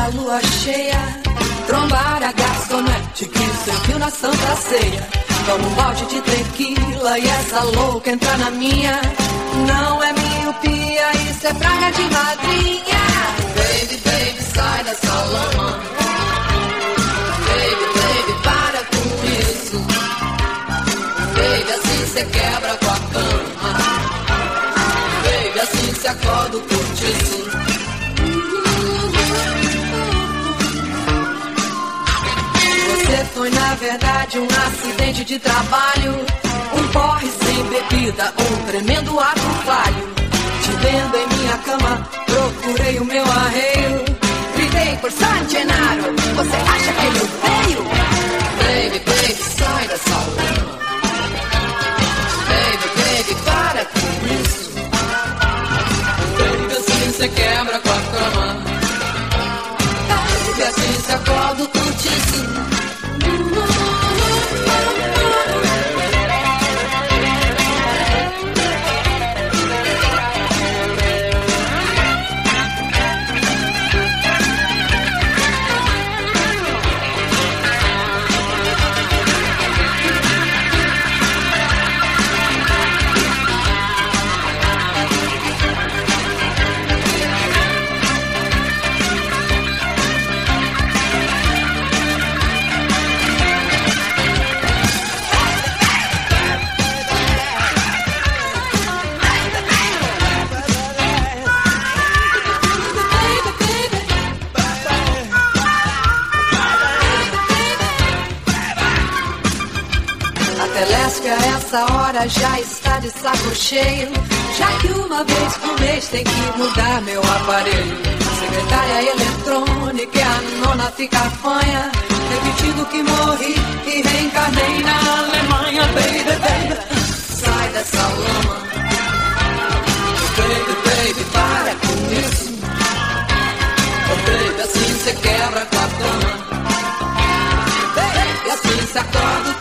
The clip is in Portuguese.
lua cheia, trombar a garçonete que serviu na Santa Ceia. Toma um balde de tequila e essa louca entra na minha. Não é miopia, isso é praga de madrinha. Baby, baby, sai dessa lama. Baby, baby, para com isso. Baby, assim cê quebra com a cama. Baby, assim cê acorda o cortiço. Você foi na verdade um acidente de trabalho, um porre sem bebida, um tremendo ato falho. Te vendo em minha cama, procurei o meu arreio. Gritei por San Gennaro, você acha que eu veio? Baby, baby, sai dessa lama. Baby, baby, para com isso. Baby, assim cê quebra com a cama. Baby, assim cê acorda o cortiço. Essa hora já está de saco cheio, já que uma vez por mês tem que mudar meu aparelho. Secretária eletrônica e a nona fica fanha, repetindo que morri e reencarnei na Alemanha. Baby, baby, sai dessa lama. Baby, baby, para com isso. Oh, baby, assim cê quebra com a cama. Baby, assim cê acorda.